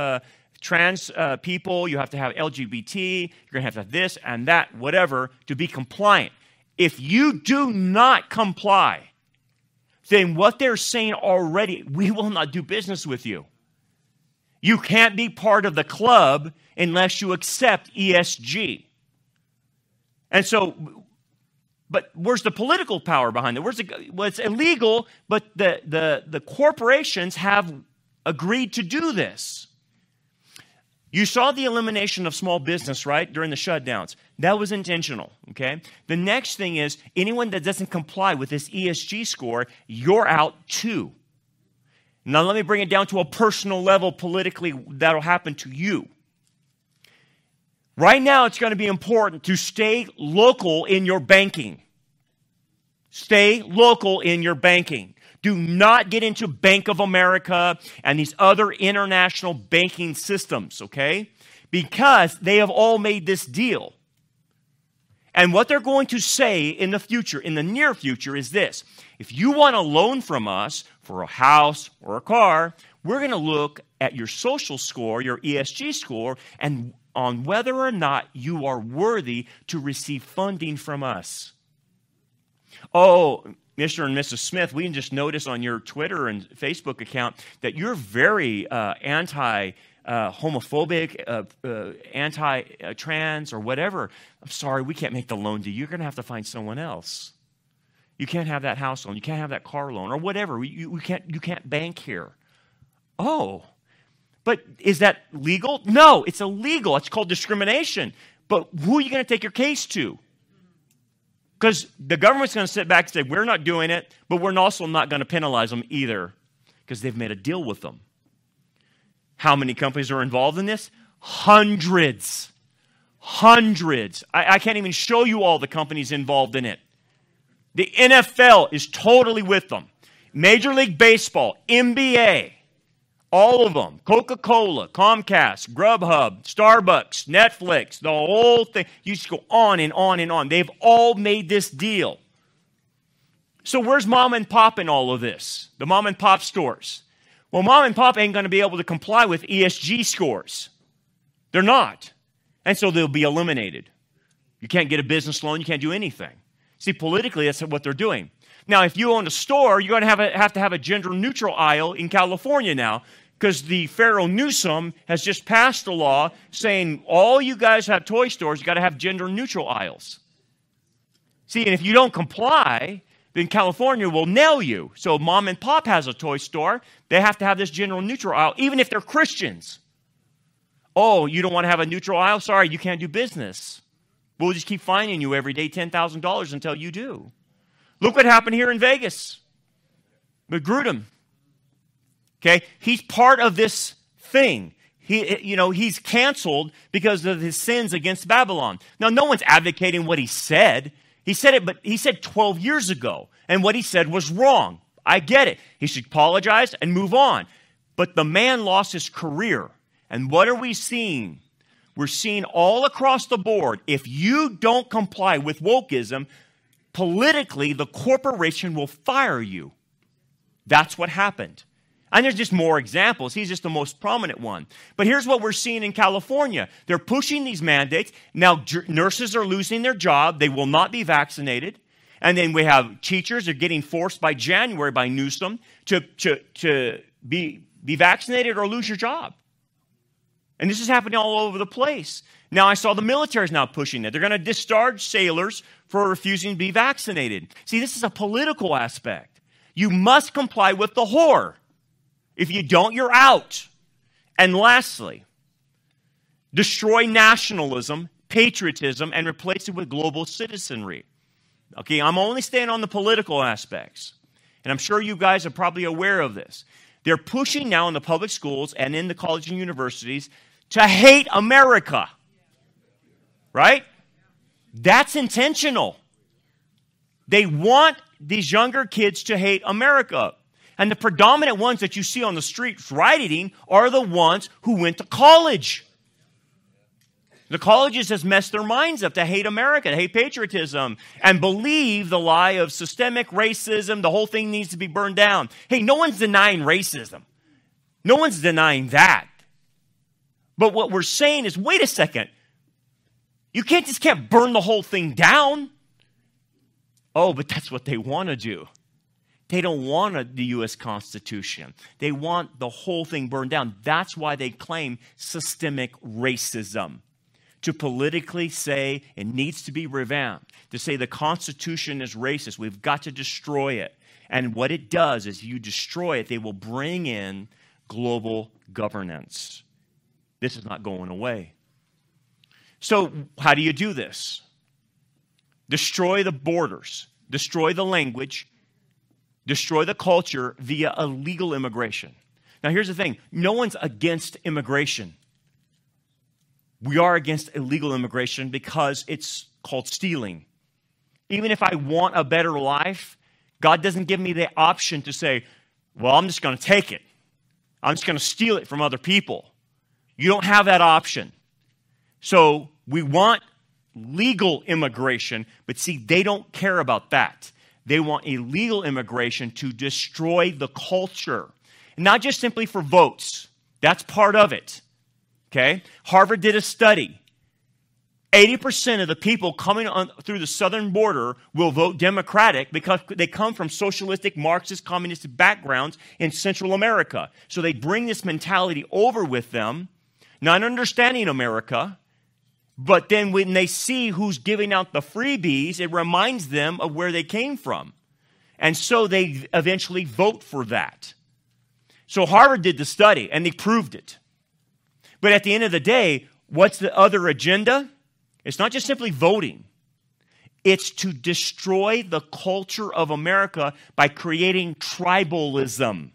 people, you have to have LGBT, you're going to have this and that, whatever, to be compliant. If you do not comply, then what they're saying already, we will not do business with you. You can't be part of the club unless you accept ESG. And so, but where's the political power behind it? Well, it's illegal, but the corporations have agreed to do this. You saw the elimination of small business, right, during the shutdowns. That was intentional, okay? The next thing is anyone that doesn't comply with this ESG score, you're out too. Now, let me bring it down to a personal level politically that'll happen to you. Right now, it's going to be important to stay local in your banking. Stay local in your banking. Do not get into Bank of America and these other international banking systems, okay? Because they have all made this deal. And what they're going to say in the future, in the near future, is this. If you want a loan from us for a house or a car, we're going to look at your social score, your ESG score, and on whether or not you are worthy to receive funding from us. Oh, Mr. and Mrs. Smith, we can just notice on your Twitter and Facebook account that you're very homophobic, anti-trans, or whatever. I'm sorry, we can't make the loan to you. You're going to have to find someone else. You can't have that house loan. You can't have that car loan, or whatever. You can't bank here. Oh, but is that legal? No, it's illegal. It's called discrimination. But who are you going to take your case to? Because the government's going to sit back and say, we're not doing it, but we're also not going to penalize them either because they've made a deal with them. How many companies are involved in this? Hundreds. Hundreds. I can't even show you all the companies involved in it. The NFL is totally with them. Major League Baseball, NBA, all of them. Coca-Cola, Comcast, Grubhub, Starbucks, Netflix, the whole thing. You just go on and on and on. They've all made this deal. So where's mom and pop in all of this? The mom and pop stores. Well, mom and pop ain't going to be able to comply with ESG scores. They're not. And so they'll be eliminated. You can't get a business loan. You can't do anything. See, politically, that's what they're doing. Now, if you own a store, you're going to have to have a gender-neutral aisle in California now because the Pharaoh Newsom has just passed a law saying all you guys have toy stores, you got to have gender-neutral aisles. See, and if you don't comply, then California will nail you. So mom and pop has a toy store. They have to have this gender-neutral aisle, even if they're Christians. Oh, you don't want to have a neutral aisle? Sorry, you can't do business. We'll just keep fining you every day $10,000 until you do. Look what happened here in Vegas with Grudem. Okay, he's part of this thing. He's canceled because of his sins against Babylon. Now, no one's advocating what he said. He said it, but he said 12 years ago, and what he said was wrong. I get it. He should apologize and move on. But the man lost his career. And what are we seeing? We're seeing all across the board, if you don't comply with wokeism, politically, the corporation will fire you. That's what happened. And there's just more examples. He's just the most prominent one. But here's what we're seeing in California. They're pushing these mandates. Now, nurses are losing their job. They will not be vaccinated. And then we have teachers are getting forced by January by Newsom to be vaccinated or lose your job. And this is happening all over the place. Now, I saw the military is now pushing it. They're going to discharge sailors for refusing to be vaccinated. See, this is a political aspect. You must comply with the whore. If you don't, you're out. And lastly, destroy nationalism, patriotism, and replace it with global citizenry. Okay, I'm only staying on the political aspects. And I'm sure you guys are probably aware of this. They're pushing now in the public schools and in the colleges and universities to hate America. Right? That's intentional. They want these younger kids to hate America. And the predominant ones that you see on the streets rioting are the ones who went to college. The colleges has messed their minds up to hate America, to hate patriotism, and believe the lie of systemic racism. The whole thing needs to be burned down. Hey, no one's denying racism. No one's denying that. But what we're saying is, wait a second. You can't burn the whole thing down. Oh, but that's what they want to do. They don't want the U.S. Constitution. They want the whole thing burned down. That's why they claim systemic racism. To politically say it needs to be revamped. To say the Constitution is racist. We've got to destroy it. And what it does is you destroy it, they will bring in global governance. This is not going away. So how do you do this? Destroy the borders. Destroy the language. Destroy the culture via illegal immigration. Now here's the thing. No one's against immigration. We are against illegal immigration because it's called stealing. Even if I want a better life, God doesn't give me the option to say, well, I'm just going to take it. I'm just going to steal it from other people. You don't have that option. So we want legal immigration, but see, they don't care about that. They want illegal immigration to destroy the culture. And not just simply for votes. That's part of it. Okay? Harvard did a study. 80% of the people coming through the southern border will vote Democratic because they come from socialistic, Marxist, communist backgrounds in Central America. So they bring this mentality over with them, not understanding America, but then when they see who's giving out the freebies, it reminds them of where they came from. And so they eventually vote for that. So Harvard did the study, and they proved it. But at the end of the day, what's the other agenda? It's not just simply voting. It's to destroy the culture of America by creating tribalism.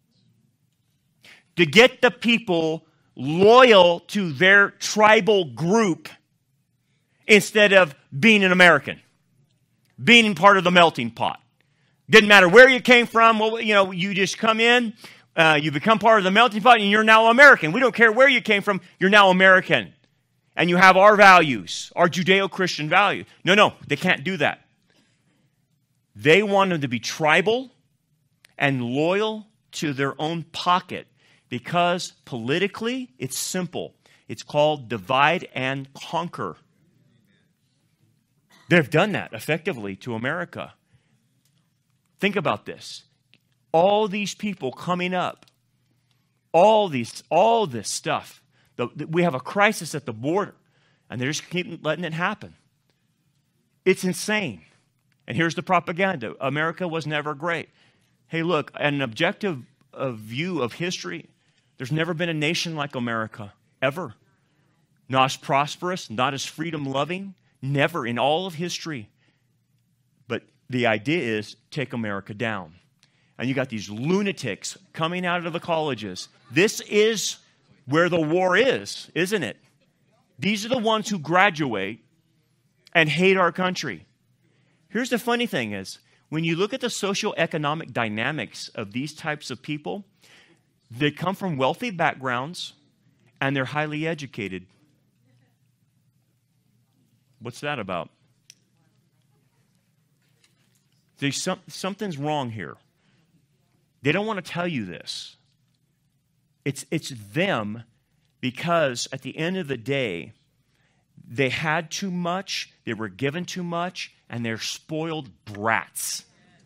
To get the people loyal to their tribal group instead of being an American, being part of the melting pot. Didn't matter where you came from. Well, you just come in, you become part of the melting pot, and you're now American. We don't care where you came from. You're now American. And you have our values, our Judeo-Christian values. No, they can't do that. They want them to be tribal and loyal to their own pocket because politically it's simple. It's called divide and conquer. They've done that effectively to America. Think about this. All these people coming up, all this stuff. We have a crisis at the border, and they're just keep letting it happen. It's insane. And here's the propaganda. America was never great. Hey, look, an objective view of history, there's never been a nation like America, ever. Not as prosperous, not as freedom-loving, never in all of history. But the idea is take America down. And you got these lunatics coming out of the colleges. This is where the war is, isn't it? These are the ones who graduate and hate our country. Here's the funny thing is, when you look at the socioeconomic dynamics of these types of people, they come from wealthy backgrounds and they're highly educated. What's that about? Something's wrong here. They don't want to tell you this. It's them because at the end of the day, they had too much, they were given too much, and they're spoiled brats.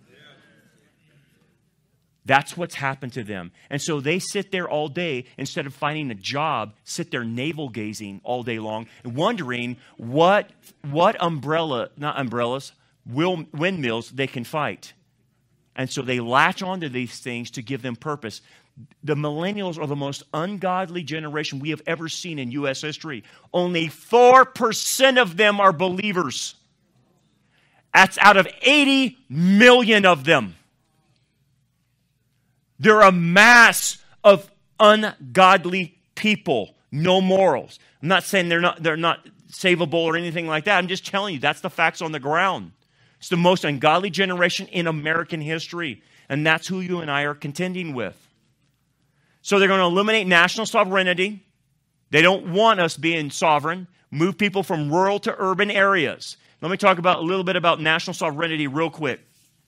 That's what's happened to them. And so they sit there all day, instead of finding a job, sit there navel-gazing all day long, and wondering what windmills they can fight. And so they latch onto these things to give them purpose. The millennials are the most ungodly generation we have ever seen in U.S. history. Only 4% of them are believers. That's out of 80 million of them. They're a mass of ungodly people, no morals. I'm not saying they're not savable or anything like that. I'm just telling you, that's the facts on the ground. It's the most ungodly generation in American history, and that's who you and I are contending with. So they're going to eliminate national sovereignty. They don't want us being sovereign. Move people from rural to urban areas. Let me talk about a little bit about national sovereignty real quick.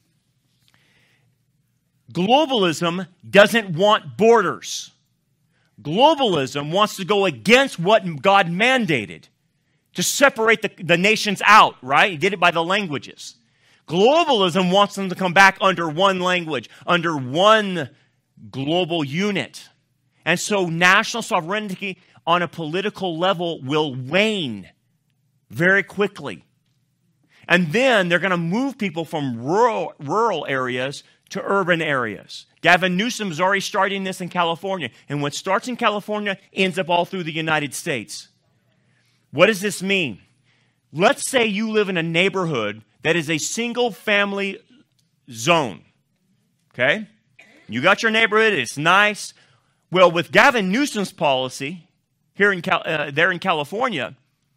Globalism doesn't want borders. Globalism wants to go against what God mandated, to separate the nations out, right? He did it by the languages. Globalism wants them to come back under one language, under one global unit. And so national sovereignty on a political level will wane very quickly. And then they're going to move people from rural areas to urban areas. Gavin Newsom is already starting this in California. And what starts in California ends up all through the United States. What does this mean? Let's say you live in a neighborhood that is a single-family zone. Okay? You got your neighborhood. It's nice. Well, with Gavin Newsom's policy here in California,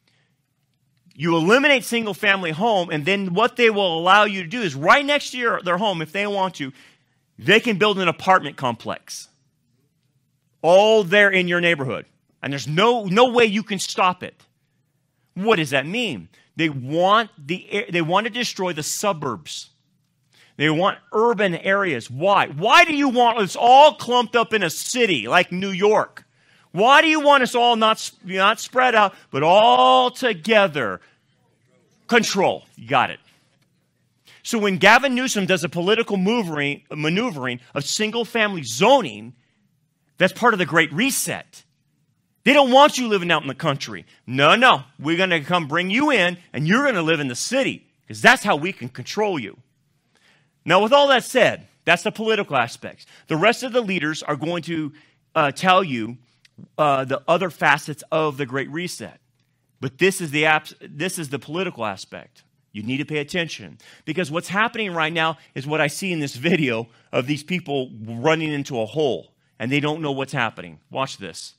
you eliminate single-family home, and then what they will allow you to do is right next to their home, if they want to, they can build an apartment complex. All there in your neighborhood. And there's no way you can stop it. What does that mean? They want to destroy the suburbs. They want urban areas. Why? Why do you want us all clumped up in a city like New York? Why do you want us all not spread out, but all together? Control. You got it. So when Gavin Newsom does a political maneuvering of single-family zoning, that's part of the Great Reset. They don't want you living out in the country. No. We're going to come bring you in, and you're going to live in the city, because that's how we can control you. Now, with all that said, that's the political aspects. The rest of the leaders are going to tell you the other facets of the Great Reset. But this is the political aspect. You need to pay attention. Because what's happening right now is what I see in this video of these people running into a hole, and they don't know what's happening. Watch this.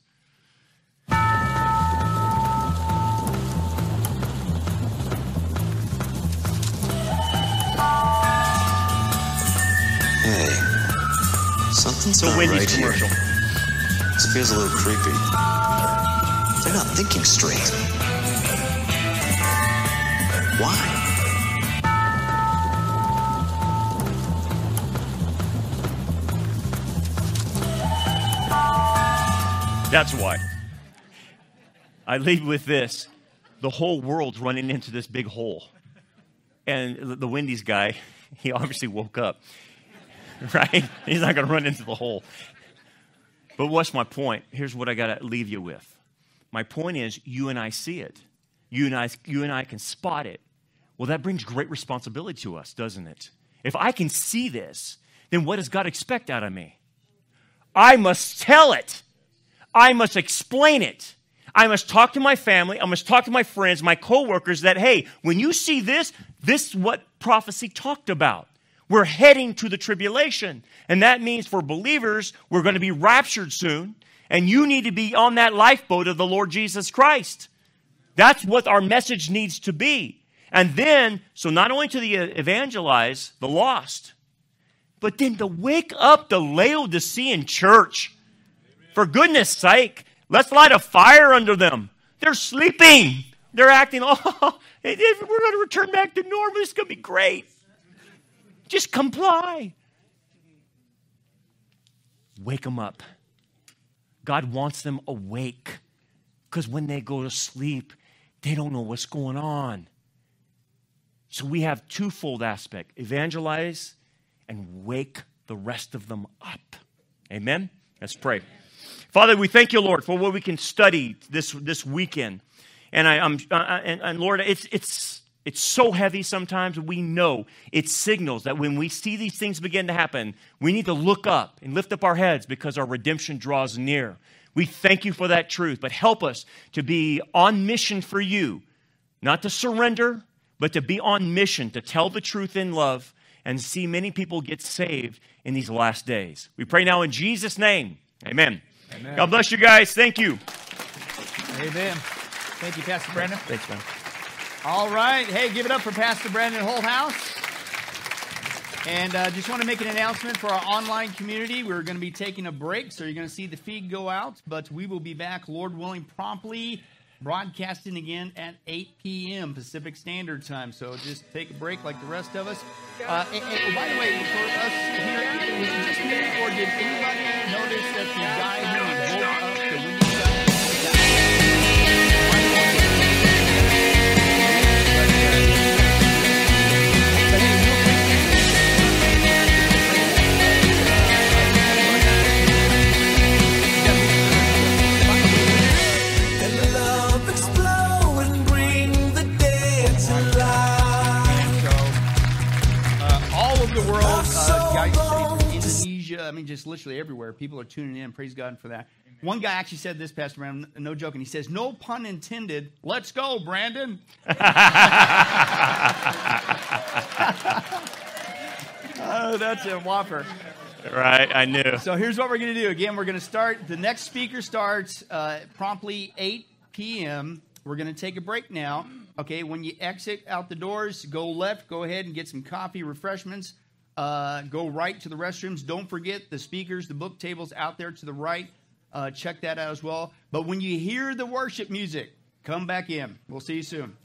Hey, something's not Wendy's right commercial. Here. This feels a little creepy. They're not thinking straight. Why? That's why. I leave with this. The whole world's running into this big hole. And the Wendy's guy, he obviously woke up. Right? He's not going to run into the hole. But what's my point? Here's what I got to leave you with. My point is, you and I see it. You and I can spot it. Well, that brings great responsibility to us, doesn't it? If I can see this, then what does God expect out of me? I must tell it. I must explain it. I must talk to my family. I must talk to my friends, my coworkers that, hey, when you see this is what prophecy talked about. We're heading to the tribulation. And that means for believers, we're going to be raptured soon. And you need to be on that lifeboat of the Lord Jesus Christ. That's what our message needs to be. And then, so not only to evangelize the lost, but then to wake up the Laodicean church. For goodness sake, let's light a fire under them. They're sleeping. They're acting, we're going to return back to normal. It's going to be great. Just comply. Wake them up. God wants them awake. Because when they go to sleep, they don't know what's going on. So we have twofold aspect. Evangelize and wake the rest of them up. Amen? Let's pray. Father, we thank you, Lord, for what we can study this weekend. And Lord, it's It's so heavy sometimes. We know it signals that when we see these things begin to happen, we need to look up and lift up our heads because our redemption draws near. We thank you for that truth, but help us to be on mission for you, not to surrender, but to be on mission, to tell the truth in love and see many people get saved in these last days. We pray now in Jesus' name. Amen. Amen. God bless you guys. Thank you. Amen. Thank you, Pastor Brandon. Thanks, man. All right. Hey, give it up for Pastor Brandon Holthouse. And just want to make an announcement for our online community. We're going to be taking a break, so you're going to see the feed go out. But we will be back, Lord willing, promptly broadcasting again at 8 p.m. Pacific Standard Time. So just take a break like the rest of us. And by the way, for us here, was it just me, or did anybody notice that the guy who rolled up the window I mean, just literally everywhere. People are tuning in. Praise God for that. Amen. One guy actually said this, Pastor Brandon, no joking. He says, no pun intended, let's go, Brandon. Oh, that's a whopper. Right, I knew. So here's what we're going to do. Again, we're going to start. The next speaker starts promptly 8 p.m. We're going to take a break now. Okay, when you exit out the doors, go left. Go ahead and get some coffee, refreshments. Go right to the restrooms. Don't forget the speakers, the book tables out there to the right. Check that out as well. But when you hear the worship music, come back in. We'll see you soon.